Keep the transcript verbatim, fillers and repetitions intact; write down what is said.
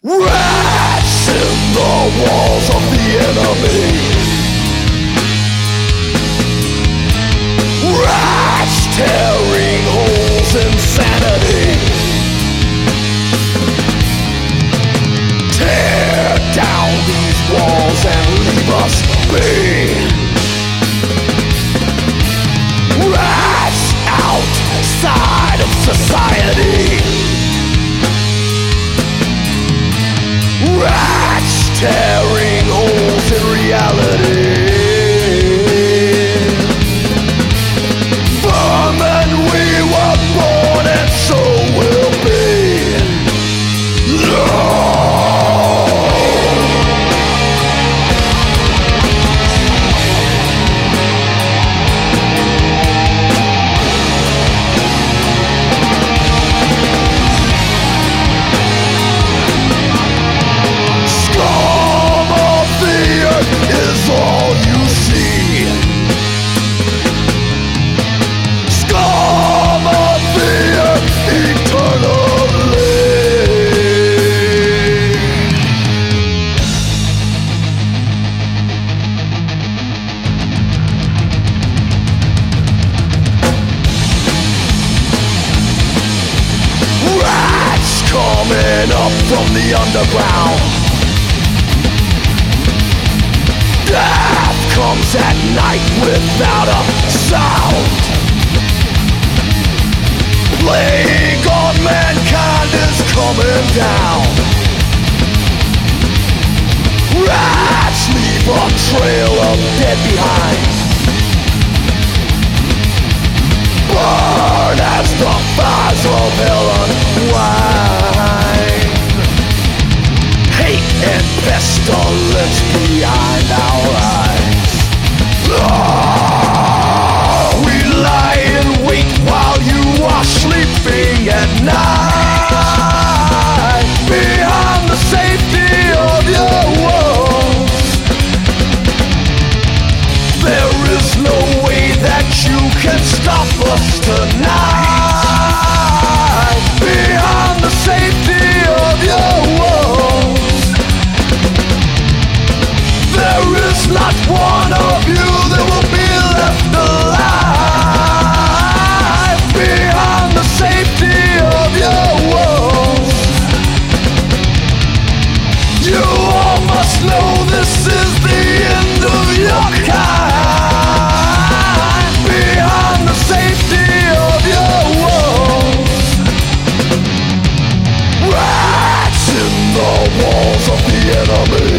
Rats in the walls of the enemy. Rats tearing holes in sanity. Tear down these walls and leave us be. Rats outside of society. Rats tearing holes in reality. Vermin we were born and so will be. No. Is all you see. Scum of the earth eternally. Rats coming up from the underground. Death comes at night without a sound. Plague on mankind is coming down. Rats leave a trail of dead behind. Burn as the fires of hell unwind. Hate and pestilence behind our eyes. Oh, we lie in wait while you are sleeping at night. Behind the safety of your walls, there is no way that you can stop us tonight. Behind the safety of your walls, there is not one of you that will be left alive. Behind the safety of your walls, you all must know this is the end of your kind. Behind the safety of your walls, rats in the walls of the enemy.